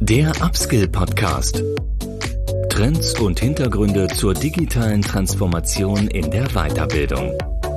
Der Upskill-Podcast. Trends und Hintergründe zur digitalen Transformation in der Weiterbildung.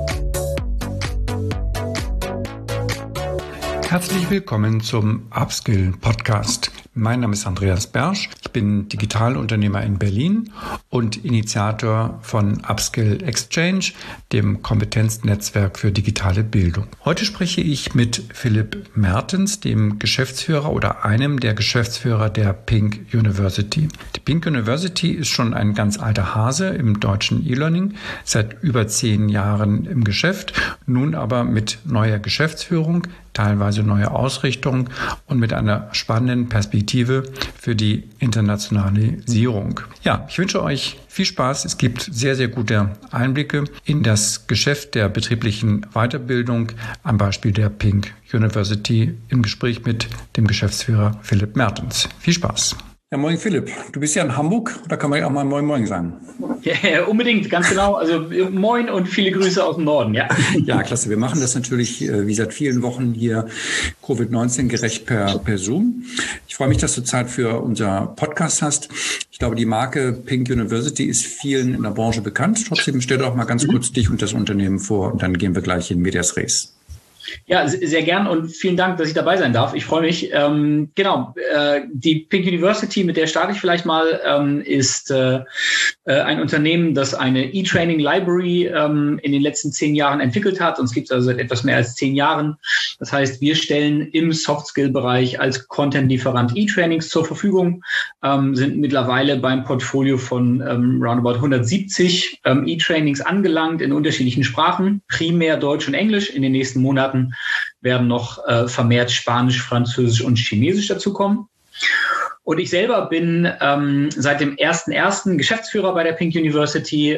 Herzlich willkommen zum Upskill-Podcast. Mein Name ist Andreas Bersch. Ich bin Digitalunternehmer in Berlin und Initiator von Upskill Exchange, dem Kompetenznetzwerk für digitale Bildung. Heute spreche ich mit Philipp Mertens, dem Geschäftsführer oder einem der Geschäftsführer der Pink University. Die Pink University ist schon ein ganz alter Hase im deutschen E-Learning, seit über 10 Jahren im Geschäft, nun aber mit neuer Geschäftsführung, teilweise neue Ausrichtung und mit einer spannenden Perspektive für die Internationalisierung. Ja, ich wünsche euch viel Spaß. Es gibt sehr, sehr gute Einblicke in das Geschäft der betrieblichen Weiterbildung am Beispiel der Pink University im Gespräch mit dem Geschäftsführer Philipp Mertens. Viel Spaß. Ja, moin Philipp, du bist ja in Hamburg, da kann man ja auch mal moin moin sagen. Ja, unbedingt, ganz genau. Also moin und viele Grüße aus dem Norden, ja. Ja, klasse. Wir machen das natürlich wie seit vielen Wochen hier Covid-19 gerecht per Zoom. Ich freue mich, dass du Zeit für unser Podcast hast. Ich glaube, die Marke Pink University ist vielen in der Branche bekannt. Trotzdem stell doch mal ganz kurz dich und das Unternehmen vor und dann gehen wir gleich in Medias Res. Ja, sehr gern und vielen Dank, dass ich dabei sein darf. Ich freue mich. Die Pink University, mit der starte ich vielleicht mal, ist ein Unternehmen, das eine E-Training Library in den letzten 10 Jahren entwickelt hat. Uns gibt es also seit etwas mehr als 10 Jahren. Das heißt, wir stellen im Soft-Skill-Bereich als Content-Lieferant E-Trainings zur Verfügung, sind mittlerweile beim Portfolio von roundabout 170 E-Trainings angelangt in unterschiedlichen Sprachen, primär Deutsch und Englisch. In den nächsten Monaten werden noch vermehrt Spanisch, Französisch und Chinesisch dazukommen. Und ich selber bin seit dem 1.1. Geschäftsführer bei der Pink University,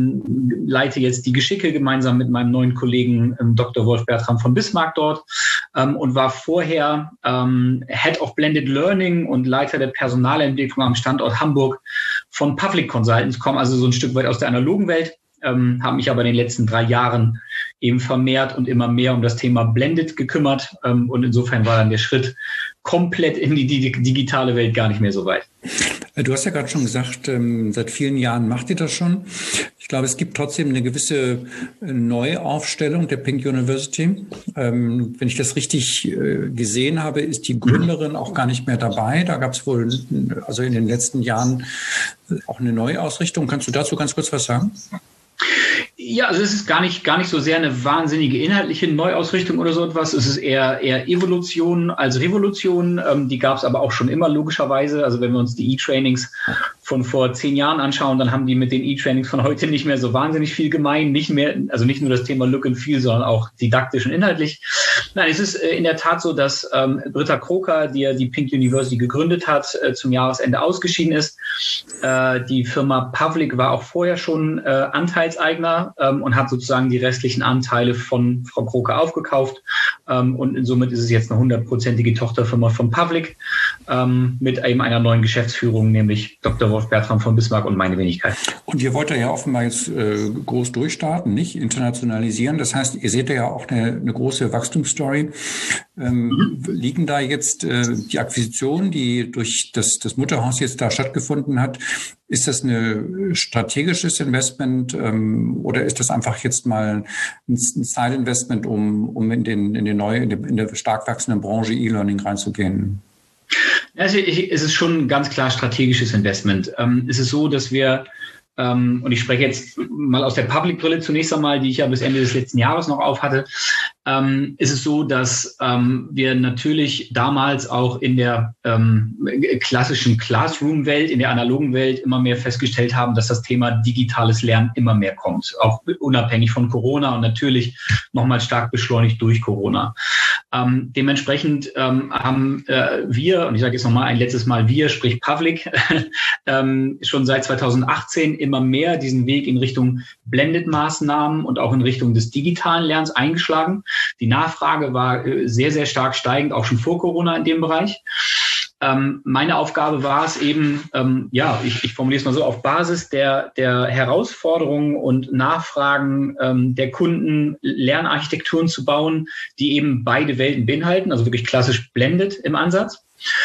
leite jetzt die Geschicke gemeinsam mit meinem neuen Kollegen Dr. Wolf Bertram von Bismarck dort und war vorher Head of Blended Learning und Leiter der Personalentwicklung am Standort Hamburg von Public Consultants, komme also so ein Stück weit aus der analogen Welt. Habe mich aber in den letzten 3 Jahren eben vermehrt und immer mehr um das Thema Blended gekümmert. Und insofern war dann der Schritt komplett in die digitale Welt gar nicht mehr so weit. Du hast ja gerade schon gesagt, seit vielen Jahren macht ihr das schon. Ich glaube, es gibt trotzdem eine gewisse Neuaufstellung der Pink University. Wenn ich das richtig gesehen habe, ist die Gründerin auch gar nicht mehr dabei. Da gab es wohl also in den letzten Jahren auch eine Neuausrichtung. Kannst du dazu ganz kurz was sagen? Ja, also es ist gar nicht so sehr eine wahnsinnige inhaltliche Neuausrichtung oder so etwas. Es ist eher Evolution als Revolution. Die gab es aber auch schon immer logischerweise. Also wenn wir uns die E-Trainings von vor 10 Jahren anschauen, dann haben die mit den E-Trainings von heute nicht mehr so wahnsinnig viel gemein. Nicht nur das Thema Look and Feel, sondern auch didaktisch und inhaltlich. Nein, es ist in der Tat so, dass Britta Kroker, die ja die Pink University gegründet hat, zum Jahresende ausgeschieden ist. Die Firma Public war auch vorher schon Anteilseigner und hat sozusagen die restlichen Anteile von Frau Kroker aufgekauft. Und somit ist es jetzt eine 100%ige Tochterfirma von Public mit eben einer neuen Geschäftsführung, nämlich Dr. Wolf Bertram von Bismarck und meine Wenigkeit. Und ihr wollt ja offenbar jetzt groß durchstarten, nicht internationalisieren. Das heißt, ihr seht ja auch eine große Wachstumsstory. Liegen da jetzt die Akquisitionen, die durch das Mutterhaus jetzt da stattgefunden hat, ist das ein strategisches Investment oder ist das einfach jetzt mal ein Side-Investment, um in der stark wachsenden Branche E-Learning reinzugehen? Also es ist schon ein ganz klar strategisches Investment. Es ist so, dass wir und ich spreche jetzt mal aus der Public-Brille zunächst einmal, die ich ja bis Ende des letzten Jahres noch auf hatte, ist es so, dass wir natürlich damals auch in der klassischen Classroom-Welt, in der analogen Welt immer mehr festgestellt haben, dass das Thema digitales Lernen immer mehr kommt, auch unabhängig von Corona und natürlich nochmal stark beschleunigt durch Corona. Dementsprechend haben wir, und ich sage jetzt nochmal ein letztes Mal wir, sprich Public, schon seit 2018 immer mehr diesen Weg in Richtung Blended-Maßnahmen und auch in Richtung des digitalen Lernens eingeschlagen. Die Nachfrage war sehr, sehr stark steigend, auch schon vor Corona in dem Bereich. Meine Aufgabe war es eben, ich formuliere es mal so, auf Basis der Herausforderungen und Nachfragen der Kunden Lernarchitekturen zu bauen, die eben beide Welten beinhalten, also wirklich klassisch blended im Ansatz.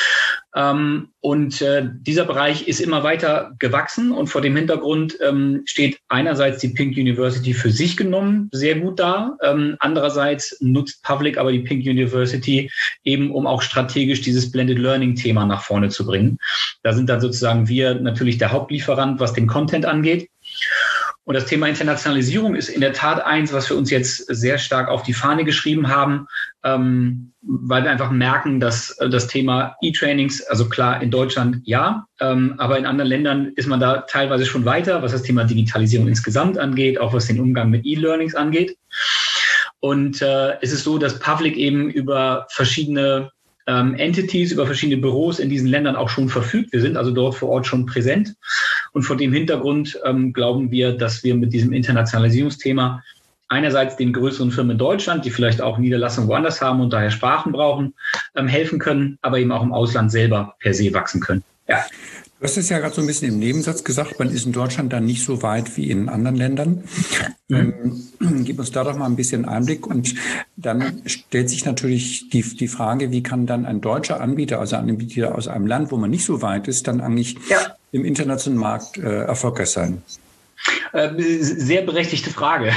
Dieser Bereich ist immer weiter gewachsen und vor dem Hintergrund steht einerseits die Pink University für sich genommen sehr gut da. Andererseits nutzt Pavlik aber die Pink University eben, um auch strategisch dieses Blended Learning Thema nach vorne zu bringen. Da sind dann sozusagen wir natürlich der Hauptlieferant, was den Content angeht. Und das Thema Internationalisierung ist in der Tat eins, was wir uns jetzt sehr stark auf die Fahne geschrieben haben, weil wir einfach merken, dass das Thema E-Trainings, also klar in Deutschland ja, aber in anderen Ländern ist man da teilweise schon weiter, was das Thema Digitalisierung insgesamt angeht, auch was den Umgang mit E-Learnings angeht. Und es ist so, dass Pavlik eben über verschiedene Entities, über verschiedene Büros in diesen Ländern auch schon verfügt. Wir sind also dort vor Ort schon präsent. Und vor dem Hintergrund glauben wir, dass wir mit diesem Internationalisierungsthema einerseits den größeren Firmen in Deutschland, die vielleicht auch Niederlassungen woanders haben und daher Sprachen brauchen, helfen können, aber eben auch im Ausland selber per se wachsen können. Ja. Du hast es ja gerade so ein bisschen im Nebensatz gesagt, man ist in Deutschland dann nicht so weit wie in anderen Ländern. Gib uns da doch mal ein bisschen Einblick. Und dann stellt sich natürlich die Frage, wie kann dann ein deutscher Anbieter, also ein Anbieter aus einem Land, wo man nicht so weit ist, dann eigentlich im internationalen Markt erfolgreich sein? Sehr berechtigte Frage.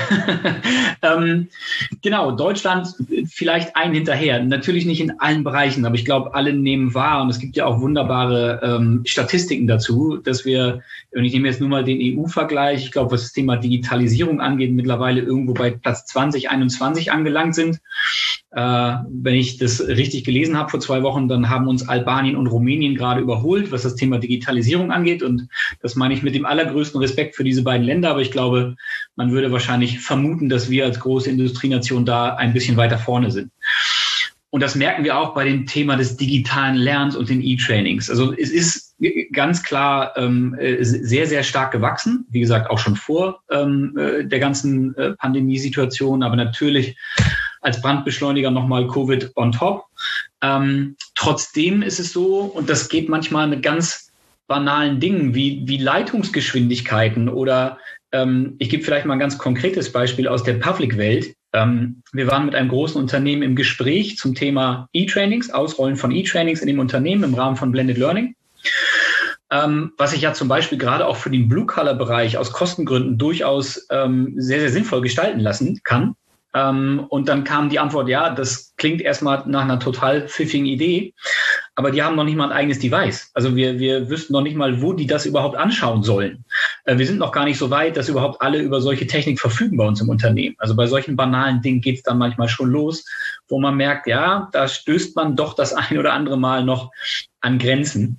Genau, Deutschland vielleicht ein hinterher. Natürlich nicht in allen Bereichen, aber ich glaube, alle nehmen wahr. Und es gibt ja auch wunderbare Statistiken dazu, dass wir, und ich nehme jetzt nur mal den EU-Vergleich, ich glaube, was das Thema Digitalisierung angeht, mittlerweile irgendwo bei Platz 2021 angelangt sind. Wenn ich das richtig gelesen habe vor 2 Wochen, dann haben uns Albanien und Rumänien gerade überholt, was das Thema Digitalisierung angeht. Und das meine ich mit dem allergrößten Respekt für diese beiden Länder. Aber ich glaube, man würde wahrscheinlich vermuten, dass wir als große Industrienation da ein bisschen weiter vorne sind. Und das merken wir auch bei dem Thema des digitalen Lernens und den E-Trainings. Also es ist ganz klar sehr, sehr stark gewachsen. Wie gesagt, auch schon vor der ganzen Pandemiesituation, aber natürlich als Brandbeschleuniger nochmal Covid on top. Trotzdem ist es so, und das geht manchmal mit ganz banalen Dingen wie Leitungsgeschwindigkeiten oder ich gebe vielleicht mal ein ganz konkretes Beispiel aus der Pavlik-Welt. Wir waren mit einem großen Unternehmen im Gespräch zum Thema E-Trainings, Ausrollen von E-Trainings in dem Unternehmen im Rahmen von Blended Learning. Was ich ja zum Beispiel gerade auch für den Blue-Color-Bereich aus Kostengründen durchaus sehr, sehr sinnvoll gestalten lassen kann. Und dann kam die Antwort, ja, das klingt erstmal nach einer total pfiffigen Idee, aber die haben noch nicht mal ein eigenes Device. Also wir wüssten noch nicht mal, wo die das überhaupt anschauen sollen. Wir sind noch gar nicht so weit, dass überhaupt alle über solche Technik verfügen bei uns im Unternehmen. Also bei solchen banalen Dingen geht es dann manchmal schon los, wo man merkt, ja, da stößt man doch das ein oder andere Mal noch an Grenzen.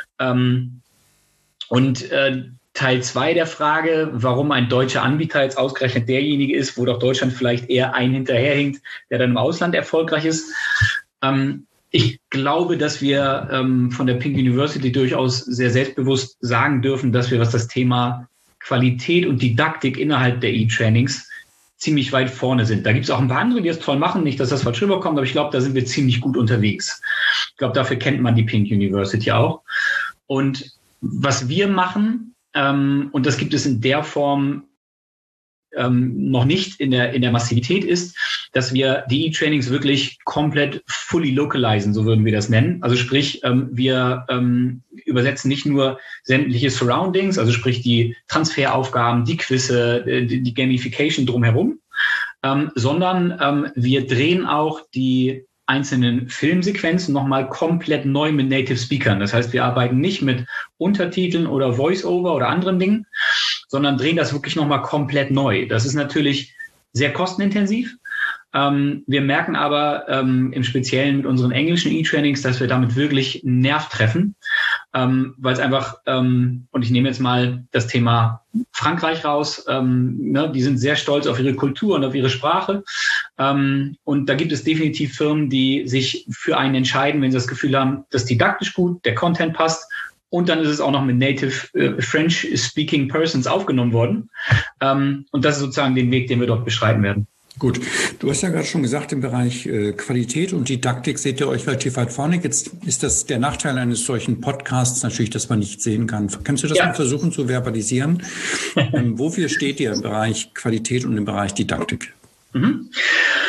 Teil 2 der Frage, warum ein deutscher Anbieter jetzt ausgerechnet derjenige ist, wo doch Deutschland vielleicht eher einen hinterherhinkt, der dann im Ausland erfolgreich ist. Ich glaube, dass wir von der Pink University durchaus sehr selbstbewusst sagen dürfen, dass wir, was das Thema Qualität und Didaktik innerhalb der E-Trainings ziemlich weit vorne sind. Da gibt es auch ein paar andere, die das toll machen, nicht, dass das falsch rüberkommt, aber ich glaube, da sind wir ziemlich gut unterwegs. Ich glaube, dafür kennt man die Pink University auch. Und was wir machen, und das gibt es in der Form noch nicht in der Massivität, ist, dass wir die E-Trainings wirklich komplett fully localisen, so würden wir das nennen. Also sprich, wir übersetzen nicht nur sämtliche Surroundings, also sprich die Transferaufgaben, die Quizze, die Gamification drumherum, sondern wir drehen auch die einzelnen Filmsequenzen nochmal komplett neu mit Native Speakern. Das heißt, wir arbeiten nicht mit Untertiteln oder Voice-Over oder anderen Dingen, sondern drehen das wirklich nochmal komplett neu. Das ist natürlich sehr kostenintensiv. Wir merken aber im Speziellen mit unseren englischen E-Trainings, dass wir damit wirklich einen Nerv treffen, weil es einfach, und ich nehme jetzt mal das Thema Frankreich raus, die sind sehr stolz auf ihre Kultur und auf ihre Sprache. Und da gibt es definitiv Firmen, die sich für einen entscheiden, wenn sie das Gefühl haben, das ist didaktisch gut, der Content passt. Und dann ist es auch noch mit Native French-Speaking Persons aufgenommen worden. Und das ist sozusagen den Weg, den wir dort beschreiten werden. Gut, du hast ja gerade schon gesagt, im Bereich Qualität und Didaktik seht ihr euch relativ weit vorne. Jetzt ist das der Nachteil eines solchen Podcasts natürlich, dass man nicht sehen kann. Kannst du das mal versuchen zu verbalisieren? Wofür steht ihr im Bereich Qualität und im Bereich Didaktik?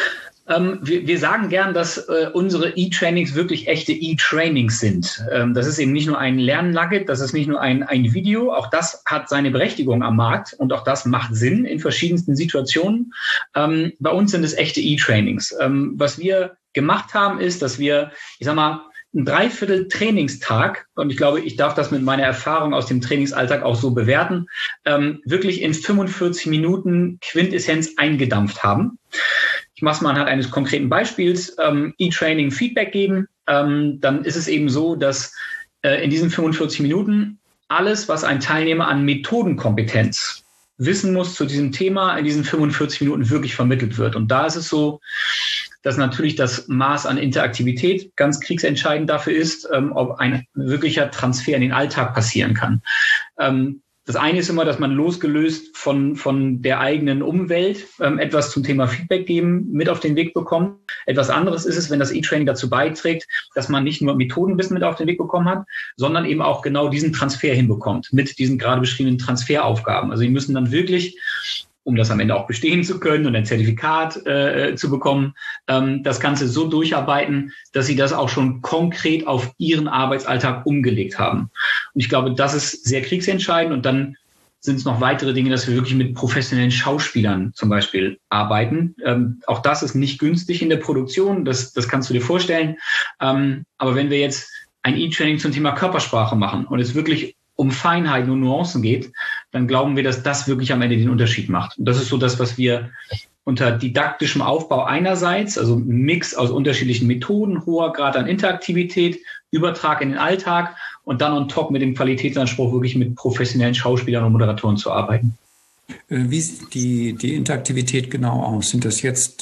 Wir sagen gern, dass unsere E-Trainings wirklich echte E-Trainings sind. Das ist eben nicht nur ein Lern-Nugget, das ist nicht nur ein Video. Auch das hat seine Berechtigung am Markt und auch das macht Sinn in verschiedensten Situationen. Bei uns sind es echte E-Trainings. Was wir gemacht haben, ist, dass wir, ein Dreiviertel Trainingstag, und ich glaube, ich darf das mit meiner Erfahrung aus dem Trainingsalltag auch so bewerten, wirklich in 45 Minuten Quintessenz eingedampft haben. Ich mache es mal anhand eines konkreten Beispiels, E-Training Feedback geben. Dann ist es eben so, dass in diesen 45 Minuten alles, was ein Teilnehmer an Methodenkompetenz wissen muss zu diesem Thema, in diesen 45 Minuten wirklich vermittelt wird. Und da ist es so, dass natürlich das Maß an Interaktivität ganz kriegsentscheidend dafür ist, ob ein wirklicher Transfer in den Alltag passieren kann. Das eine ist immer, dass man losgelöst von der eigenen Umwelt etwas zum Thema Feedback geben mit auf den Weg bekommt. Etwas anderes ist es, wenn das E-Training dazu beiträgt, dass man nicht nur Methodenwissen mit auf den Weg bekommen hat, sondern eben auch genau diesen Transfer hinbekommt mit diesen gerade beschriebenen Transferaufgaben. Also die müssen dann wirklich, um das am Ende auch bestehen zu können und ein Zertifikat zu bekommen, das Ganze so durcharbeiten, dass sie das auch schon konkret auf ihren Arbeitsalltag umgelegt haben. Und ich glaube, das ist sehr kriegsentscheidend. Und dann sind es noch weitere Dinge, dass wir wirklich mit professionellen Schauspielern zum Beispiel arbeiten. Auch das ist nicht günstig in der Produktion, das kannst du dir vorstellen. Aber wenn wir jetzt ein E-Training zum Thema Körpersprache machen und es wirklich um Feinheiten und Nuancen geht, dann glauben wir, dass das wirklich am Ende den Unterschied macht. Und das ist so das, was wir unter didaktischem Aufbau einerseits, also ein Mix aus unterschiedlichen Methoden, hoher Grad an Interaktivität, Übertrag in den Alltag und dann on top mit dem Qualitätsanspruch wirklich mit professionellen Schauspielern und Moderatoren zu arbeiten. Wie sieht die Interaktivität genau aus? Sind das jetzt...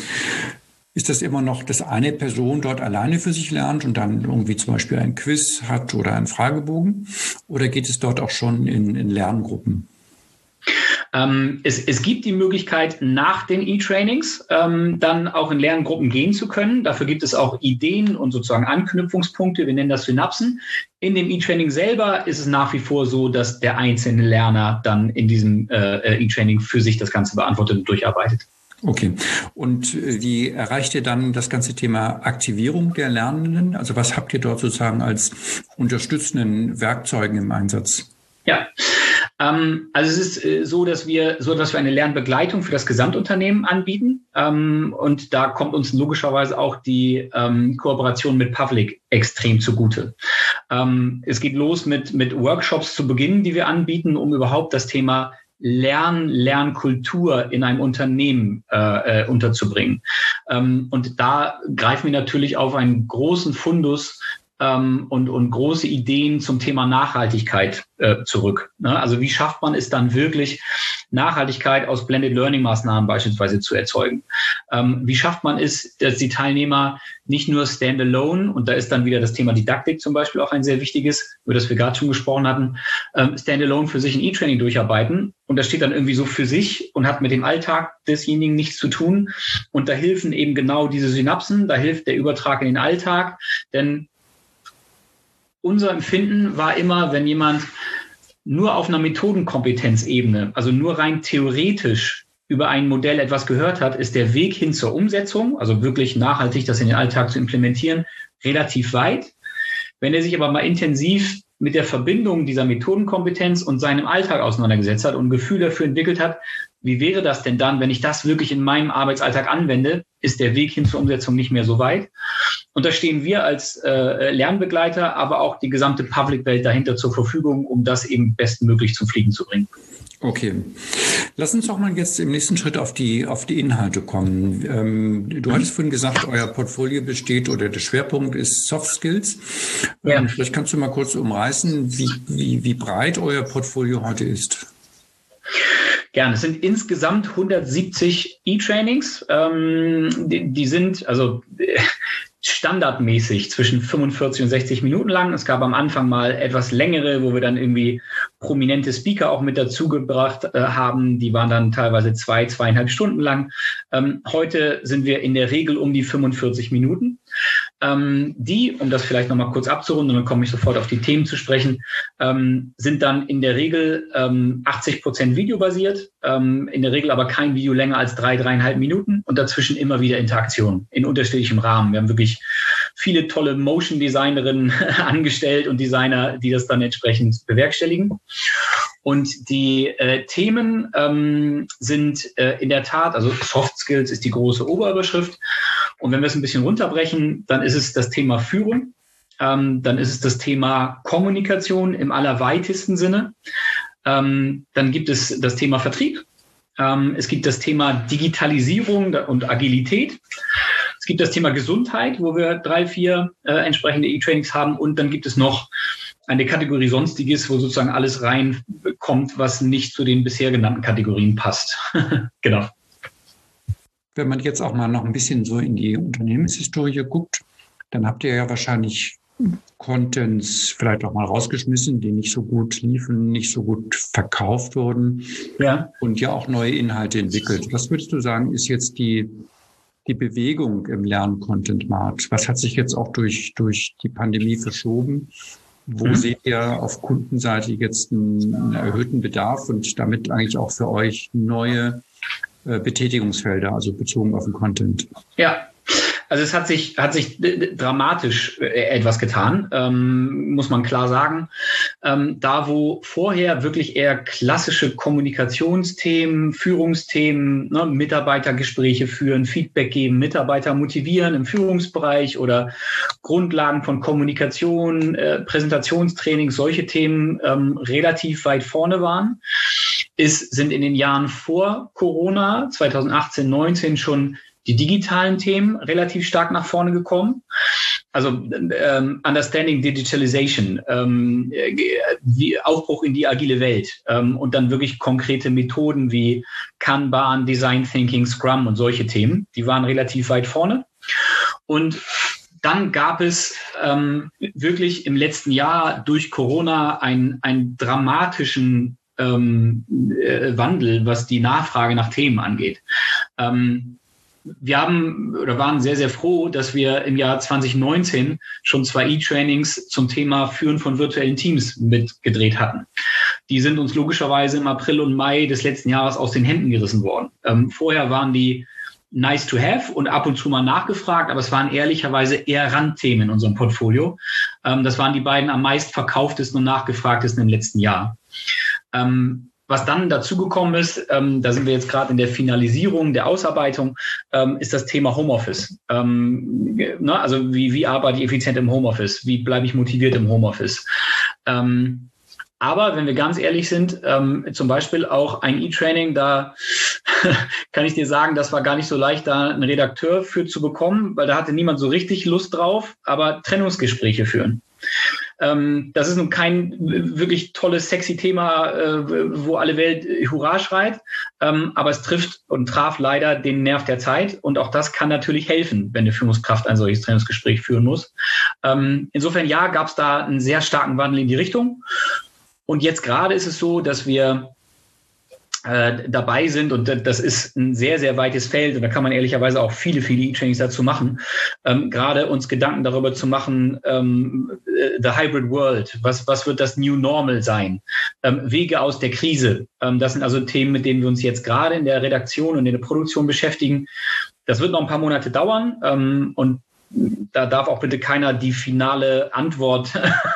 Ist das immer noch, dass eine Person dort alleine für sich lernt und dann irgendwie zum Beispiel ein Quiz hat oder einen Fragebogen? Oder geht es dort auch schon in Lerngruppen? Es gibt die Möglichkeit, nach den E-Trainings dann auch in Lerngruppen gehen zu können. Dafür gibt es auch Ideen und sozusagen Anknüpfungspunkte. Wir nennen das Synapsen. In dem E-Training selber ist es nach wie vor so, dass der einzelne Lerner dann in diesem E-Training für sich das Ganze beantwortet und durcharbeitet. Okay. Und wie erreicht ihr dann das ganze Thema Aktivierung der Lernenden? Also was habt ihr dort sozusagen als unterstützenden Werkzeugen im Einsatz? Ja, also es ist so, dass wir eine Lernbegleitung für das Gesamtunternehmen anbieten. Und da kommt uns logischerweise auch die Kooperation mit Pavlik extrem zugute. Es geht los mit Workshops zu Beginn, die wir anbieten, um überhaupt das Thema Lernkultur in einem Unternehmen unterzubringen. Und da greifen wir natürlich auf einen großen Fundus und große Ideen zum Thema Nachhaltigkeit zurück. Ne? Also wie schafft man es dann wirklich, Nachhaltigkeit aus Blended Learning Maßnahmen beispielsweise zu erzeugen? Wie schafft man es, dass die Teilnehmer nicht nur standalone, und da ist dann wieder das Thema Didaktik zum Beispiel auch ein sehr wichtiges, über das wir gerade schon gesprochen hatten, standalone für sich ein E-Training durcharbeiten und das steht dann irgendwie so für sich und hat mit dem Alltag desjenigen nichts zu tun und da helfen eben genau diese Synapsen, da hilft der Übertrag in den Alltag, denn unser Empfinden war immer, wenn jemand nur auf einer Methodenkompetenzebene, also nur rein theoretisch über ein Modell etwas gehört hat, ist der Weg hin zur Umsetzung, also wirklich nachhaltig das in den Alltag zu implementieren, relativ weit. Wenn er sich aber mal intensiv mit der Verbindung dieser Methodenkompetenz und seinem Alltag auseinandergesetzt hat und ein Gefühl dafür entwickelt hat, wie wäre das denn dann, wenn ich das wirklich in meinem Arbeitsalltag anwende, ist der Weg hin zur Umsetzung nicht mehr so weit. Und da stehen wir als Lernbegleiter, aber auch die gesamte Public-Welt dahinter zur Verfügung, um das eben bestmöglich zum Fliegen zu bringen. Okay. Lass uns doch mal jetzt im nächsten Schritt auf die Inhalte kommen. Du hattest vorhin gesagt, euer Portfolio besteht oder der Schwerpunkt ist Soft Skills. Ja. Vielleicht kannst du mal kurz umreißen, wie breit euer Portfolio heute ist. Gerne. Es sind insgesamt 170 E-Trainings. Die sind also standardmäßig zwischen 45 und 60 Minuten lang. Es gab am Anfang mal etwas längere, wo wir dann irgendwie prominente Speaker auch mit dazu gebracht haben. Die waren dann teilweise 2,5 Stunden lang. Heute sind wir in der Regel um die 45 Minuten. Die, um das vielleicht nochmal kurz abzurunden, und dann komme ich sofort auf die Themen zu sprechen, sind dann in der Regel 80% videobasiert, in der Regel aber kein Video länger als 3,5 Minuten und dazwischen immer wieder Interaktion in unterschiedlichem Rahmen. Wir haben wirklich viele tolle Motion-Designerinnen angestellt und Designer, die das dann entsprechend bewerkstelligen. Und die Themen sind in der Tat, also Soft Skills ist die große Oberüberschrift. Und wenn wir es ein bisschen runterbrechen, dann ist es das Thema Führung, dann ist es das Thema Kommunikation im allerweitesten Sinne. Dann gibt es das Thema Vertrieb. Es gibt das Thema Digitalisierung und Agilität. Es gibt das Thema Gesundheit, wo wir 3, 4 entsprechende E-Trainings haben. Und dann gibt es noch eine Kategorie Sonstiges, wo sozusagen alles reinkommt, was nicht zu den bisher genannten Kategorien passt. Genau. Wenn man jetzt auch mal noch ein bisschen so in die Unternehmenshistorie guckt, dann habt ihr ja wahrscheinlich Contents vielleicht auch mal rausgeschmissen, die nicht so gut liefen, nicht so gut verkauft wurden, ja, und ja auch neue Inhalte entwickelt. Was würdest du sagen, ist jetzt die Bewegung im Lern-Content-Markt? Was hat sich jetzt auch durch die Pandemie verschoben? Wo seht ihr auf Kundenseite jetzt einen erhöhten Bedarf und damit eigentlich auch für euch neue Betätigungsfelder, also bezogen auf den Content? Ja, also es hat sich dramatisch etwas getan, muss man klar sagen. Da, wo vorher wirklich eher klassische Kommunikationsthemen, Führungsthemen, ne, Mitarbeitergespräche führen, Feedback geben, Mitarbeiter motivieren im Führungsbereich oder Grundlagen von Kommunikation, Präsentationstraining, solche Themen relativ weit vorne waren, sind in den Jahren vor Corona, 2018, 19 schon die digitalen Themen relativ stark nach vorne gekommen. Also Understanding Digitalization, wie Aufbruch in die agile Welt und dann wirklich konkrete Methoden wie Kanban, Design Thinking, Scrum und solche Themen, die waren relativ weit vorne. Und dann gab es wirklich im letzten Jahr durch Corona einen dramatischen Wandel, was die Nachfrage nach Themen angeht. Wir waren sehr, sehr froh, dass wir im Jahr 2019 schon 2 E-Trainings zum Thema Führen von virtuellen Teams mitgedreht hatten. Die sind uns logischerweise im April und Mai des letzten Jahres aus den Händen gerissen worden. Vorher waren die nice to have und ab und zu mal nachgefragt, aber es waren ehrlicherweise eher Randthemen in unserem Portfolio. Das waren die beiden am meist verkauftesten und nachgefragtesten im letzten Jahr. Was dann dazugekommen ist, da sind wir jetzt gerade in der Finalisierung der Ausarbeitung, ist das Thema Homeoffice. Also wie arbeite ich effizient im Homeoffice? Wie bleibe ich motiviert im Homeoffice? Aber wenn wir ganz ehrlich sind, zum Beispiel auch ein E-Training, da kann ich dir sagen, das war gar nicht so leicht, da einen Redakteur für zu bekommen, weil da hatte niemand so richtig Lust drauf, aber Trennungsgespräche führen. Das ist nun kein wirklich tolles, sexy Thema, wo alle Welt Hurra schreit, aber es trifft und traf leider den Nerv der Zeit und auch das kann natürlich helfen, wenn eine Führungskraft ein solches Trennungsgespräch führen muss. Insofern ja, gab es da einen sehr starken Wandel in die Richtung und jetzt gerade ist es so, dass wir dabei sind und das ist ein sehr, sehr weites Feld und da kann man ehrlicherweise auch viele, viele E-Trainings dazu machen, gerade uns Gedanken darüber zu machen, the hybrid world, was wird das New Normal sein, Wege aus der Krise, das sind also Themen, mit denen wir uns jetzt gerade in der Redaktion und in der Produktion beschäftigen. Das wird noch ein paar Monate dauern und da darf auch bitte keiner die finale Antwort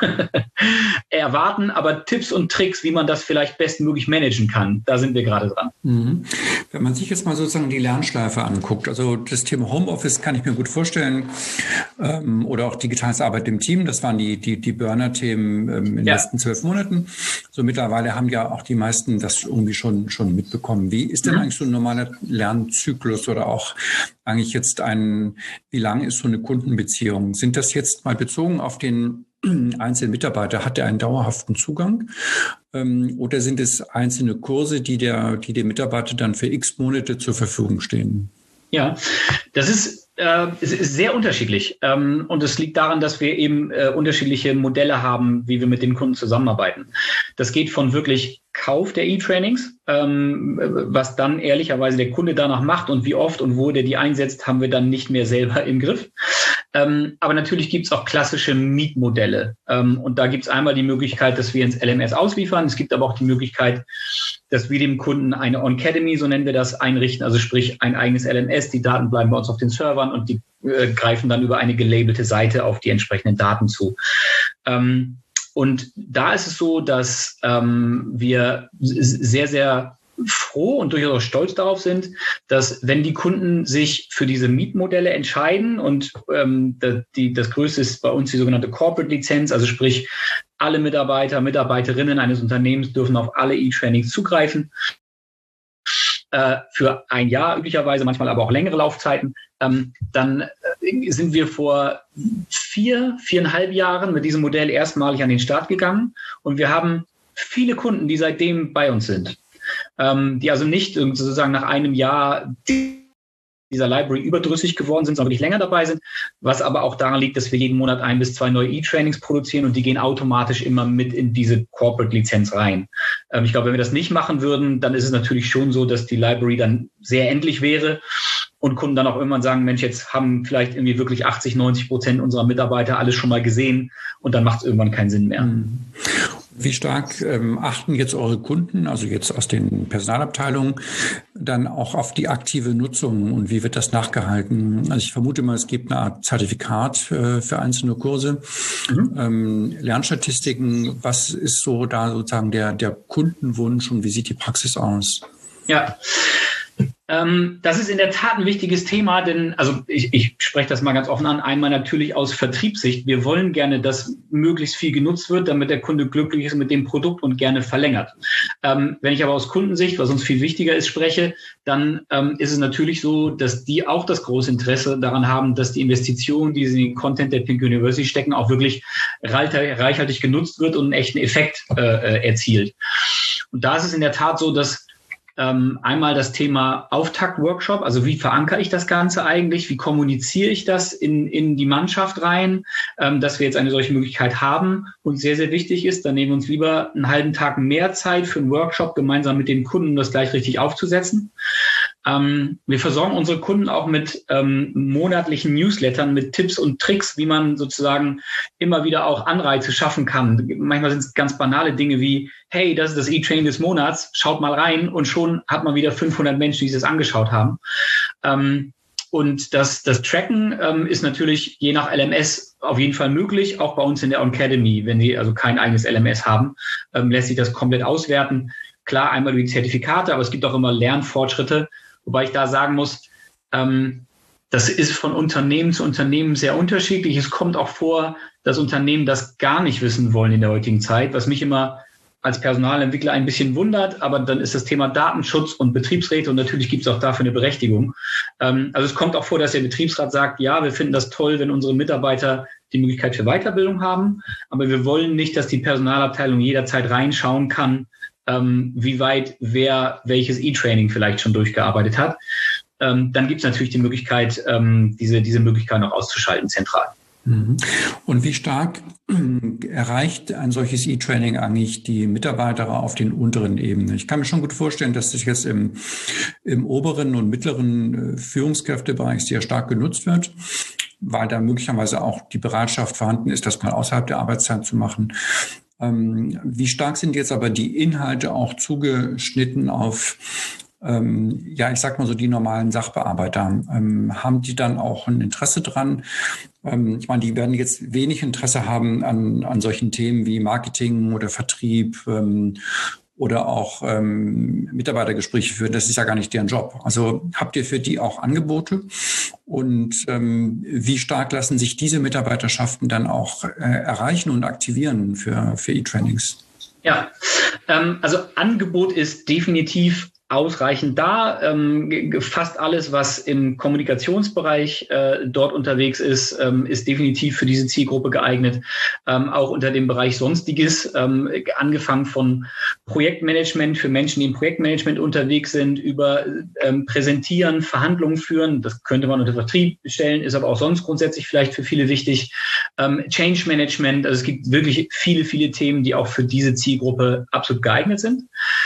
erwarten, aber Tipps und Tricks, wie man das vielleicht bestmöglich managen kann, da sind wir gerade dran. Mhm. Wenn man sich jetzt mal sozusagen die Lernschleife anguckt, also das Thema Homeoffice kann ich mir gut vorstellen, oder auch digitales Arbeit im Team, das waren die Burner-Themen in den letzten 12 Monaten. So mittlerweile haben ja auch die meisten das irgendwie schon mitbekommen. Wie ist denn eigentlich so ein normaler Lernzyklus oder auch eigentlich jetzt wie lang ist so eine Kundenbeziehung? Sind das jetzt mal bezogen auf den einzelnen Mitarbeiter? Hat er einen dauerhaften Zugang? Oder sind es einzelne Kurse, die dem Mitarbeiter dann für x Monate zur Verfügung stehen? Ja, das ist Es ist sehr unterschiedlich. Und es liegt daran, dass wir eben unterschiedliche Modelle haben, wie wir mit den Kunden zusammenarbeiten. Das geht von wirklich Kauf der E-Trainings, was dann ehrlicherweise der Kunde danach macht und wie oft und wo der die einsetzt, haben wir dann nicht mehr selber im Griff. Aber natürlich gibt es auch klassische Mietmodelle. Und da gibt es einmal die Möglichkeit, dass wir ins LMS ausliefern. Es gibt aber auch die Möglichkeit, dass wir dem Kunden eine On-Academy, so nennen wir das, einrichten. Also sprich ein eigenes LMS. Die Daten bleiben bei uns auf den Servern und die greifen dann über eine gelabelte Seite auf die entsprechenden Daten zu. Und da ist es so, dass wir sehr, sehr froh und durchaus stolz darauf sind, dass wenn die Kunden sich für diese Mietmodelle entscheiden und das Größte ist bei uns die sogenannte Corporate-Lizenz, also sprich alle Mitarbeiter, Mitarbeiterinnen eines Unternehmens dürfen auf alle E-Trainings zugreifen, für ein Jahr üblicherweise, manchmal aber auch längere Laufzeiten, dann sind wir vor 4,5 Jahren mit diesem Modell erstmalig an den Start gegangen und wir haben viele Kunden, die seitdem bei uns sind, die also nicht sozusagen nach einem Jahr dieser Library überdrüssig geworden sind, sondern wirklich länger dabei sind, was aber auch daran liegt, dass wir jeden Monat 1 bis 2 neue E-Trainings produzieren und die gehen automatisch immer mit in diese Corporate-Lizenz rein. Ich glaube, wenn wir das nicht machen würden, dann ist es natürlich schon so, dass die Library dann sehr endlich wäre und Kunden dann auch irgendwann sagen, Mensch, jetzt haben vielleicht irgendwie wirklich 80-90% unserer Mitarbeiter alles schon mal gesehen und dann macht es irgendwann keinen Sinn mehr. Wie stark achten jetzt eure Kunden, also jetzt aus den Personalabteilungen, dann auch auf die aktive Nutzung und wie wird das nachgehalten? Also ich vermute mal, es gibt eine Art Zertifikat für einzelne Kurse, Lernstatistiken. Was ist so da sozusagen der Kundenwunsch und wie sieht die Praxis aus? Ja. Das ist in der Tat ein wichtiges Thema, denn also ich spreche das mal ganz offen an, einmal natürlich aus Vertriebssicht. Wir wollen gerne, dass möglichst viel genutzt wird, damit der Kunde glücklich ist mit dem Produkt und gerne verlängert. Wenn ich aber aus Kundensicht, was uns viel wichtiger ist, spreche, dann ist es natürlich so, dass die auch das große Interesse daran haben, dass die Investition, die sie in den Content der Pink University stecken, auch wirklich reichhaltig genutzt wird und einen echten Effekt erzielt. Und da ist es in der Tat so, dass einmal das Thema Auftakt-Workshop, also wie verankere ich das Ganze eigentlich, wie kommuniziere ich das in die Mannschaft rein, dass wir jetzt eine solche Möglichkeit haben und sehr, sehr wichtig ist, dann nehmen wir uns lieber einen halben Tag mehr Zeit für einen Workshop gemeinsam mit dem Kunden, um das gleich richtig aufzusetzen. Wir versorgen unsere Kunden auch mit monatlichen Newslettern, mit Tipps und Tricks, wie man sozusagen immer wieder auch Anreize schaffen kann. Manchmal sind es ganz banale Dinge wie, hey, das ist das E-Training des Monats, schaut mal rein und schon hat man wieder 500 Menschen, die sich das angeschaut haben. Und das Tracken ist natürlich je nach LMS auf jeden Fall möglich, auch bei uns in der On-Academy, wenn Sie also kein eigenes LMS haben, lässt sich das komplett auswerten. Klar, einmal über die Zertifikate, aber es gibt auch immer Lernfortschritte, wobei ich da sagen muss, das ist von Unternehmen zu Unternehmen sehr unterschiedlich. Es kommt auch vor, dass Unternehmen das gar nicht wissen wollen in der heutigen Zeit, was mich immer als Personalentwickler ein bisschen wundert, aber dann ist das Thema Datenschutz und Betriebsräte und natürlich gibt es auch dafür eine Berechtigung. Also es kommt auch vor, dass der Betriebsrat sagt, ja, wir finden das toll, wenn unsere Mitarbeiter die Möglichkeit für Weiterbildung haben, aber wir wollen nicht, dass die Personalabteilung jederzeit reinschauen kann, wie weit wer welches E-Training vielleicht schon durchgearbeitet hat. Dann gibt es natürlich die Möglichkeit, diese Möglichkeit noch auszuschalten zentral. Und wie stark erreicht ein solches E-Training eigentlich die Mitarbeiter auf den unteren Ebenen? Ich kann mir schon gut vorstellen, dass das jetzt im oberen und mittleren Führungskräftebereich sehr stark genutzt wird, weil da möglicherweise auch die Bereitschaft vorhanden ist, das mal außerhalb der Arbeitszeit zu machen. Wie stark sind jetzt aber die Inhalte auch zugeschnitten auf ich sag mal so die normalen Sachbearbeiter? Haben die dann auch ein Interesse dran? Ich meine, die werden jetzt wenig Interesse haben an solchen Themen wie Marketing oder Vertrieb oder auch Mitarbeitergespräche führen. Das ist ja gar nicht deren Job. Also habt ihr für die auch Angebote? Und wie stark lassen sich diese Mitarbeiterschaften dann auch erreichen und aktivieren für E-Trainings? Ja, also Angebot ist definitiv ausreichend da. Fast alles, was im Kommunikationsbereich dort unterwegs ist, ist definitiv für diese Zielgruppe geeignet. Auch unter dem Bereich Sonstiges, angefangen von Projektmanagement für Menschen, die im Projektmanagement unterwegs sind, über Präsentieren, Verhandlungen führen. Das könnte man unter Vertrieb stellen, ist aber auch sonst grundsätzlich vielleicht für viele wichtig. Change Management, also es gibt wirklich viele, viele Themen, die auch für diese Zielgruppe absolut geeignet sind.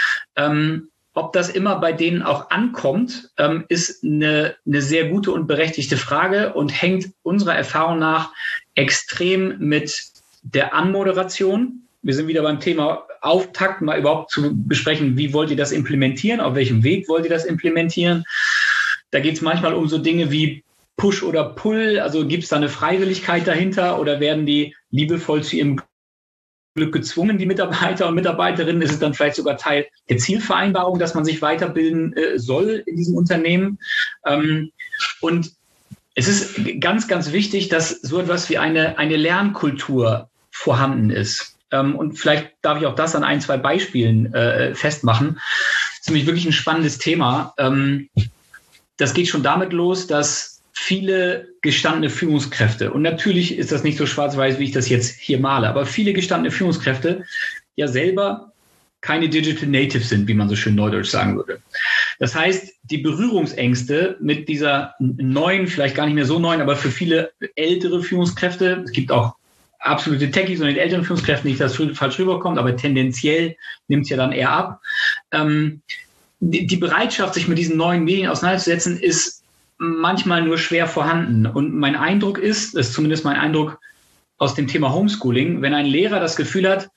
Ob das immer bei denen auch ankommt, ist eine sehr gute und berechtigte Frage und hängt unserer Erfahrung nach extrem mit der Anmoderation. Wir sind wieder beim Thema Auftakt, mal überhaupt zu besprechen, wie wollt ihr das implementieren, auf welchem Weg wollt ihr das implementieren. Da geht es manchmal um so Dinge wie Push oder Pull, also gibt es da eine Freiwilligkeit dahinter oder werden die liebevoll zu ihrem Glück gezwungen, die Mitarbeiter und Mitarbeiterinnen? Ist es dann vielleicht sogar Teil der Zielvereinbarung, dass man sich weiterbilden soll in diesem Unternehmen? Und es ist ganz, ganz wichtig, dass so etwas wie eine Lernkultur vorhanden ist. Und vielleicht darf ich auch das an 1, 2 Beispielen festmachen. Das ist nämlich wirklich ein spannendes Thema. Das geht schon damit los, dass viele gestandene Führungskräfte, und natürlich ist das nicht so schwarz-weiß, wie ich das jetzt hier male, aber viele gestandene Führungskräfte ja selber keine Digital Natives sind, wie man so schön neudeutsch sagen würde. Das heißt, die Berührungsängste mit dieser neuen, vielleicht gar nicht mehr so neuen, aber für viele ältere Führungskräfte, es gibt auch absolute Techies und den älteren Führungskräften nicht, dass das falsch rüberkommt, aber tendenziell nimmt es ja dann eher ab. Die Bereitschaft, sich mit diesen neuen Medien auseinanderzusetzen, ist manchmal nur schwer vorhanden. Und mein Eindruck ist, das ist zumindest mein Eindruck aus dem Thema Homeschooling, wenn ein Lehrer das Gefühl hat,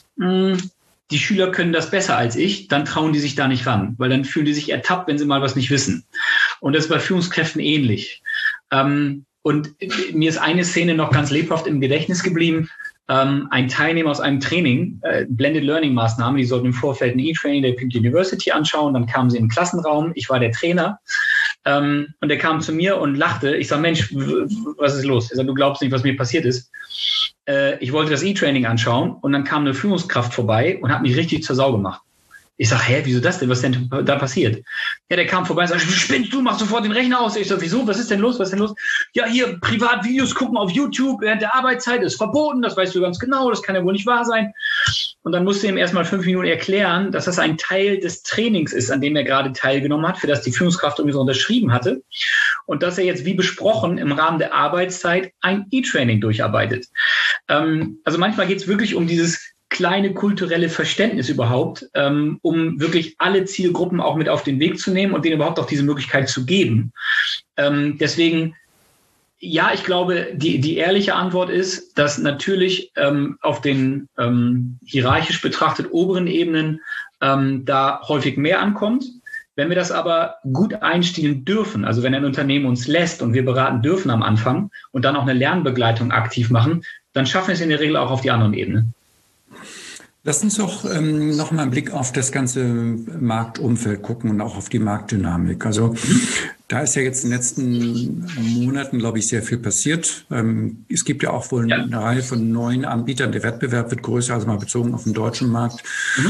die Schüler können das besser als ich, dann trauen die sich da nicht ran, weil dann fühlen die sich ertappt, wenn sie mal was nicht wissen. Und das ist bei Führungskräften ähnlich. Und mir ist eine Szene noch ganz lebhaft im Gedächtnis geblieben. Ein Teilnehmer aus einem Training, Blended Learning Maßnahme, die sollten im Vorfeld ein E-Training der Pink University anschauen, dann kamen sie in den Klassenraum, ich war der Trainer, und der kam zu mir und lachte. Ich sage, Mensch, was ist los? Er sagt, du glaubst nicht, was mir passiert ist. Ich wollte das E-Training anschauen und dann kam eine Führungskraft vorbei und hat mich richtig zur Sau gemacht. Ich sage, wieso das denn? Was ist denn da passiert? Ja, der kam vorbei und sagt, spinnst du, mach sofort den Rechner aus. Ich sage, wieso? Was ist denn los? Ja, hier, Privatvideos gucken auf YouTube während der Arbeitszeit ist verboten. Das weißt du ganz genau. Das kann ja wohl nicht wahr sein. Und dann musste ihm erstmal 5 Minuten erklären, dass das ein Teil des Trainings ist, an dem er gerade teilgenommen hat, für das die Führungskraft irgendwie so unterschrieben hatte. Und dass er jetzt, wie besprochen, im Rahmen der Arbeitszeit ein E-Training durcharbeitet. Also manchmal geht es wirklich um dieses kleine kulturelle Verständnis überhaupt, um wirklich alle Zielgruppen auch mit auf den Weg zu nehmen und denen überhaupt auch diese Möglichkeit zu geben. Deswegen, ja, ich glaube, die ehrliche Antwort ist, dass natürlich auf den hierarchisch betrachtet oberen Ebenen da häufig mehr ankommt. Wenn wir das aber gut einstellen dürfen, also wenn ein Unternehmen uns lässt und wir beraten dürfen am Anfang und dann auch eine Lernbegleitung aktiv machen, dann schaffen wir es in der Regel auch auf die anderen Ebenen. Lass uns doch noch mal einen Blick auf das ganze Marktumfeld gucken und auch auf die Marktdynamik. Also da ist ja jetzt in den letzten Monaten, glaube ich, sehr viel passiert. Es gibt ja auch wohl eine Reihe von neuen Anbietern. Der Wettbewerb wird größer, also mal bezogen auf den deutschen Markt.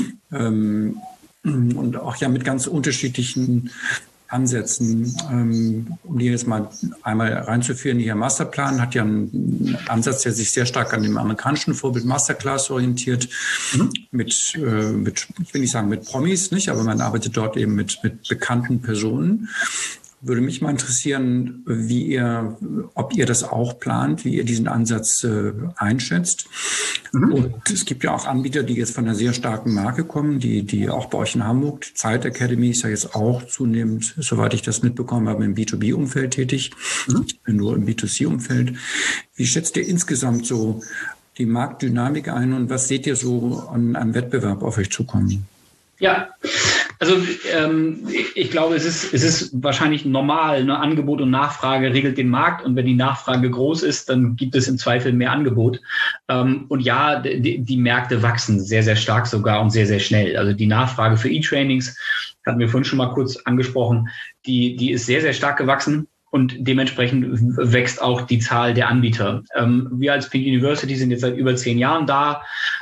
Und auch ja mit ganz unterschiedlichen Ansätzen, um die jetzt mal einmal reinzuführen. Hier Masterplan hat ja einen Ansatz, der sich sehr stark an dem amerikanischen Vorbild Masterclass orientiert, mit, ich will nicht sagen mit Promis, nicht, aber man arbeitet dort eben mit bekannten Personen. Würde mich mal interessieren, ob ihr das auch plant, wie ihr diesen Ansatz einschätzt. Und es gibt ja auch Anbieter, die jetzt von einer sehr starken Marke kommen, die auch bei euch in Hamburg, die Zeit Academy ist ja jetzt auch zunehmend, soweit ich das mitbekommen habe, im B2B-Umfeld tätig. Ich bin nur im B2C-Umfeld. Wie schätzt ihr insgesamt so die Marktdynamik ein und was seht ihr so an Wettbewerb auf euch zukommen? Ja, also ich glaube, es ist wahrscheinlich normal, eine Angebot und Nachfrage regelt den Markt und wenn die Nachfrage groß ist, dann gibt es im Zweifel mehr Angebot. Und ja, die Märkte wachsen sehr, sehr stark sogar und sehr, sehr schnell. Also die Nachfrage für E-Trainings, hatten wir vorhin schon mal kurz angesprochen, die ist sehr, sehr stark gewachsen. Und dementsprechend wächst auch die Zahl der Anbieter. Wir als Pink University sind jetzt seit über 10 Jahren da,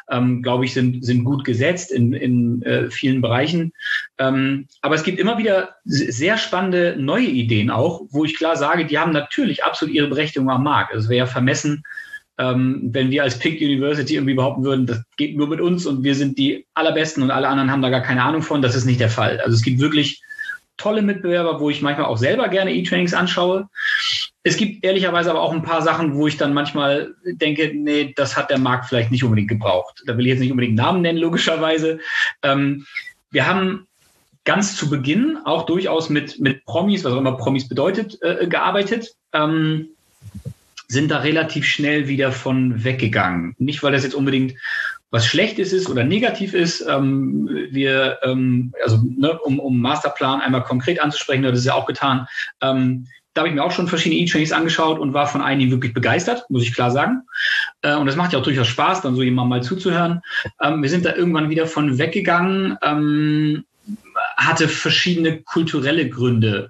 glaube ich, sind gut gesetzt in vielen Bereichen. Aber es gibt immer wieder sehr spannende neue Ideen auch, wo ich klar sage, die haben natürlich absolut ihre Berechtigung am Markt. Also es wäre ja vermessen, wenn wir als Pink University irgendwie behaupten würden, das geht nur mit uns und wir sind die Allerbesten und alle anderen haben da gar keine Ahnung von. Das ist nicht der Fall. Also es gibt wirklich tolle Mitbewerber, wo ich manchmal auch selber gerne E-Trainings anschaue. Es gibt ehrlicherweise aber auch ein paar Sachen, wo ich dann manchmal denke, nee, das hat der Markt vielleicht nicht unbedingt gebraucht. Da will ich jetzt nicht unbedingt Namen nennen, logischerweise. Wir haben ganz zu Beginn auch durchaus mit Promis, was auch immer Promis bedeutet, gearbeitet. Sind da relativ schnell wieder von weggegangen. Nicht, weil das jetzt unbedingt was Schlechtes ist oder negativ ist. Um Masterplan einmal konkret anzusprechen, das ist ja auch getan. Da habe ich mir auch schon verschiedene E-Trainings angeschaut und war von einigen wirklich begeistert, muss ich klar sagen. Und das macht ja auch durchaus Spaß, dann so jemand mal zuzuhören. Wir sind da irgendwann wieder von weggegangen, hatte verschiedene kulturelle Gründe.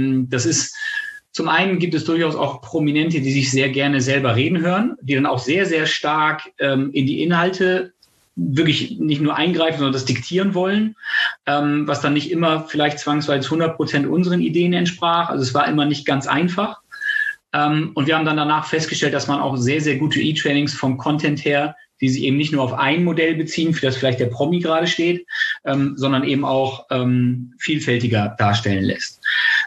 Zum einen gibt es durchaus auch Prominente, die sich sehr gerne selber reden hören, die dann auch sehr, sehr stark in die Inhalte wirklich nicht nur eingreifen, sondern das diktieren wollen, was dann nicht immer vielleicht zwangsweise 100% unseren Ideen entsprach. Also es war immer nicht ganz einfach. Und wir haben dann danach festgestellt, dass man auch sehr, sehr gute E-Trainings vom Content her, die sich eben nicht nur auf ein Modell beziehen, für das vielleicht der Promi gerade steht, sondern eben auch vielfältiger darstellen lässt.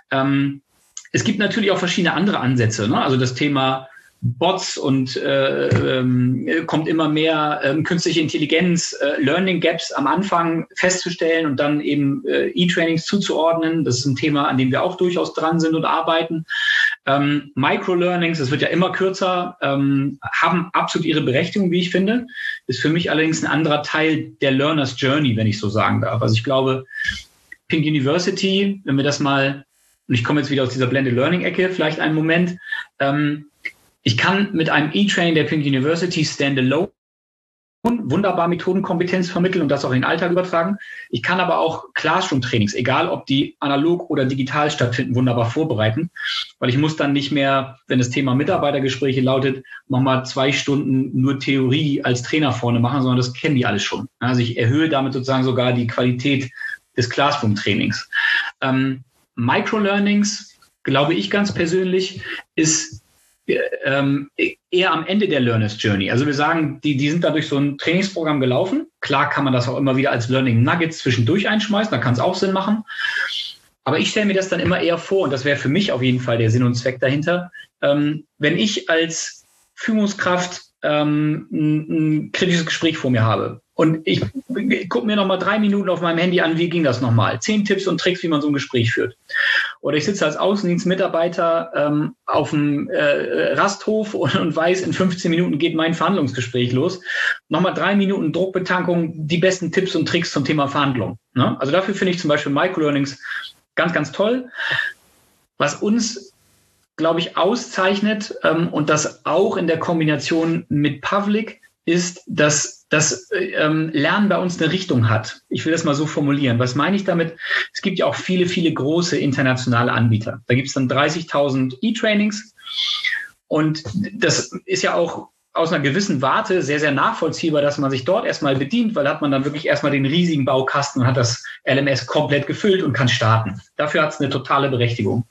Es gibt natürlich auch verschiedene andere Ansätze, ne? Also das Thema Bots und kommt immer mehr künstliche Intelligenz, Learning Gaps am Anfang festzustellen und dann eben E-Trainings zuzuordnen. Das ist ein Thema, an dem wir auch durchaus dran sind und arbeiten. Microlearnings, das wird ja immer kürzer, haben absolut ihre Berechtigung, wie ich finde. Ist für mich allerdings ein anderer Teil der Learner's Journey, wenn ich so sagen darf. Also ich glaube, Pink University, wenn wir das mal, und ich komme jetzt wieder aus dieser Blended Learning-Ecke, vielleicht einen Moment, ich kann mit einem E-Training der Pink University standalone wunderbar Methodenkompetenz vermitteln und das auch in den Alltag übertragen. Ich kann aber auch Classroom-Trainings, egal ob die analog oder digital stattfinden, wunderbar vorbereiten, weil ich muss dann nicht mehr, wenn das Thema Mitarbeitergespräche lautet, nochmal 2 Stunden nur Theorie als Trainer vorne machen, sondern das kennen die alles schon. Also ich erhöhe damit sozusagen sogar die Qualität des Classroom-Trainings. Microlearnings, glaube ich ganz persönlich, ist eher am Ende der Learner's Journey. Also wir sagen, die sind da durch so ein Trainingsprogramm gelaufen. Klar kann man das auch immer wieder als Learning Nuggets zwischendurch einschmeißen, da kann es auch Sinn machen. Aber ich stelle mir das dann immer eher vor, und das wäre für mich auf jeden Fall der Sinn und Zweck dahinter, wenn ich als Führungskraft ein kritisches Gespräch vor mir habe und ich gucke mir nochmal 3 Minuten auf meinem Handy an, wie ging das nochmal? 10 Tipps und Tricks, wie man so ein Gespräch führt. Oder ich sitze als Außendienstmitarbeiter auf dem Rasthof und weiß, in 15 Minuten geht mein Verhandlungsgespräch los. Nochmal 3 Minuten Druckbetankung, die besten Tipps und Tricks zum Thema Verhandlung. Ne? Also dafür finde ich zum Beispiel Microlearnings ganz, ganz toll. Was uns, glaube ich, auszeichnet und das auch in der Kombination mit Pavlik ist, dass das Lernen bei uns eine Richtung hat. Ich will das mal so formulieren. Was meine ich damit? Es gibt ja auch viele, viele große internationale Anbieter. Da gibt es dann 30.000 E-Trainings und das ist ja auch aus einer gewissen Warte sehr, sehr nachvollziehbar, dass man sich dort erstmal bedient, weil da hat man dann wirklich erstmal den riesigen Baukasten und hat das LMS komplett gefüllt und kann starten. Dafür hat es eine totale Berechtigung.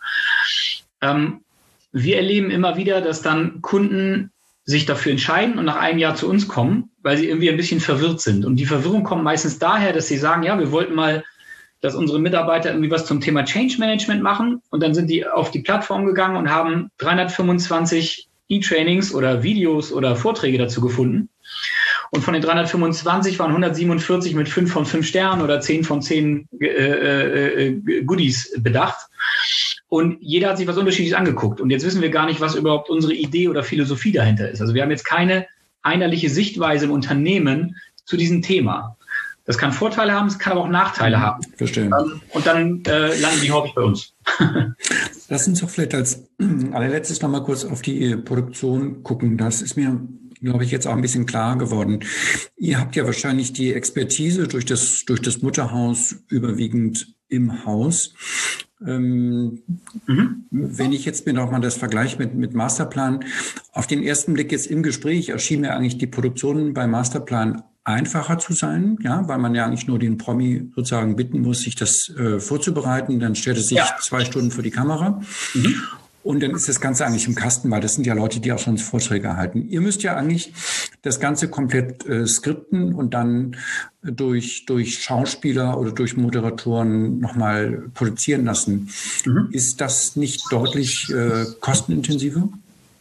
Wir erleben immer wieder, dass dann Kunden sich dafür entscheiden und nach einem Jahr zu uns kommen, weil sie irgendwie ein bisschen verwirrt sind. Und die Verwirrung kommt meistens daher, dass sie sagen, ja, wir wollten mal, dass unsere Mitarbeiter irgendwie was zum Thema Change Management machen. Und dann sind die auf die Plattform gegangen und haben 325 E-Trainings oder Videos oder Vorträge dazu gefunden. Und von den 325 waren 147 mit 5 von 5 Sternen oder 10 von 10 Goodies bedacht. Und jeder hat sich was Unterschiedliches angeguckt. Und jetzt wissen wir gar nicht, was überhaupt unsere Idee oder Philosophie dahinter ist. Also wir haben jetzt keine einheitliche Sichtweise im Unternehmen zu diesem Thema. Das kann Vorteile haben, es kann aber auch Nachteile haben. Verstehe. Und dann landen die häufig bei uns. Lass uns doch vielleicht als allerletztes noch mal kurz auf die Produktion gucken. Das ist mir, glaube ich, jetzt auch ein bisschen klar geworden. Ihr habt ja wahrscheinlich die Expertise durch das Mutterhaus überwiegend im Haus. Wenn ich jetzt mir noch mal das Vergleich mit Masterplan, auf den ersten Blick jetzt im Gespräch erschien mir eigentlich die Produktion bei Masterplan einfacher zu sein, ja, weil man ja nicht nur den Promi sozusagen bitten muss, sich das vorzubereiten, dann stellt es sich 2 Stunden vor die Kamera. Und dann ist das Ganze eigentlich im Kasten, weil das sind ja Leute, die auch schon Vorträge halten. Ihr müsst ja eigentlich das Ganze komplett skripten und dann durch Schauspieler oder durch Moderatoren nochmal produzieren lassen. Ist das nicht deutlich kostenintensiver?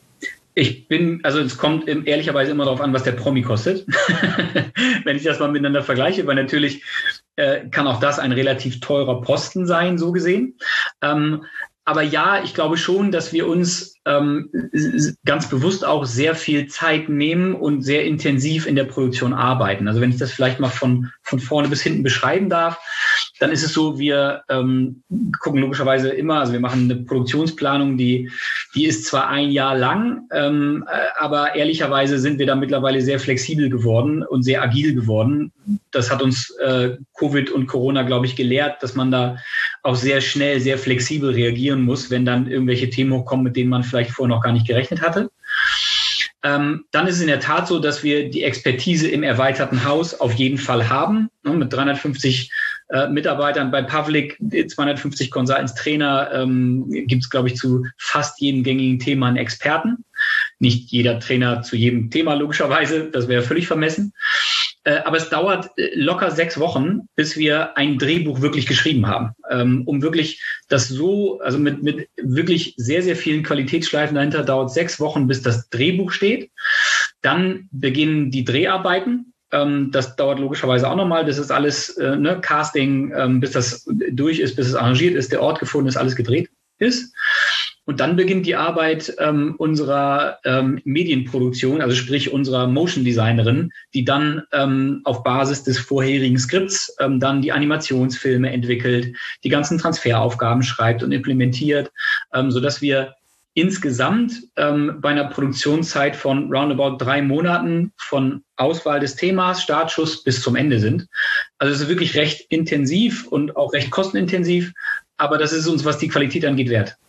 Es kommt ehrlicherweise immer darauf an, was der Promi kostet. Wenn ich das mal miteinander vergleiche, weil natürlich kann auch das ein relativ teurer Posten sein, so gesehen. Aber ja, ich glaube schon, dass wir uns ganz bewusst auch sehr viel Zeit nehmen und sehr intensiv in der Produktion arbeiten. Also wenn ich das vielleicht mal von vorne bis hinten beschreiben darf, dann ist es so, wir gucken logischerweise immer, also wir machen eine Produktionsplanung, die ist zwar ein Jahr lang, aber ehrlicherweise sind wir da mittlerweile sehr flexibel geworden und sehr agil geworden. Das hat uns Covid und Corona, glaube ich, gelehrt, dass man da auch sehr schnell, sehr flexibel reagieren muss, wenn dann irgendwelche Themen hochkommen, mit denen man vielleicht vorher noch gar nicht gerechnet hatte. Dann ist es in der Tat so, dass wir die Expertise im erweiterten Haus auf jeden Fall haben. Mit 350 Mitarbeitern bei Pavlik, 250 Consultants, Trainer, gibt es, glaube ich, zu fast jedem gängigen Thema einen Experten. Nicht jeder Trainer zu jedem Thema, logischerweise, das wäre völlig vermessen. Aber es dauert locker 6 Wochen, bis wir ein Drehbuch wirklich geschrieben haben, um wirklich das so, also mit wirklich sehr, sehr vielen Qualitätsschleifen dahinter, dauert 6 Wochen, bis das Drehbuch steht. Dann beginnen die Dreharbeiten. Das dauert logischerweise auch nochmal. Das ist alles Casting, bis das durch ist, bis es arrangiert ist, der Ort gefunden ist, alles gedreht ist. Und dann beginnt die Arbeit unserer Medienproduktion, also sprich unserer Motion Designerin, die dann auf Basis des vorherigen Skripts dann die Animationsfilme entwickelt, die ganzen Transferaufgaben schreibt und implementiert, sodass wir insgesamt bei einer Produktionszeit von roundabout 3 Monaten von Auswahl des Themas, Startschuss bis zum Ende sind. Also es ist wirklich recht intensiv und auch recht kostenintensiv, aber das ist uns, was die Qualität angeht, wert.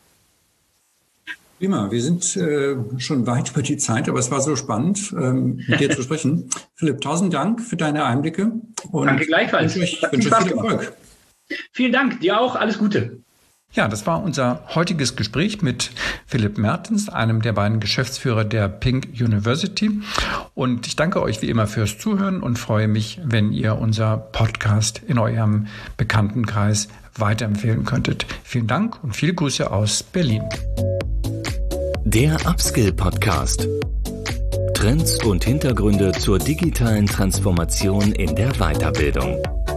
Prima, wir sind schon weit über die Zeit, aber es war so spannend, mit dir zu sprechen. Philipp, 1000 Dank für deine Einblicke. Und danke gleichfalls. Ich wünsche viel Erfolg. Vielen Dank, dir auch, alles Gute. Ja, das war unser heutiges Gespräch mit Philipp Mertens, einem der beiden Geschäftsführer der Pink University. Und ich danke euch wie immer fürs Zuhören und freue mich, wenn ihr unser Podcast in eurem Bekanntenkreis weiterempfehlen könntet. Vielen Dank und viele Grüße aus Berlin. Der Upskill Podcast. Trends und Hintergründe zur digitalen Transformation in der Weiterbildung.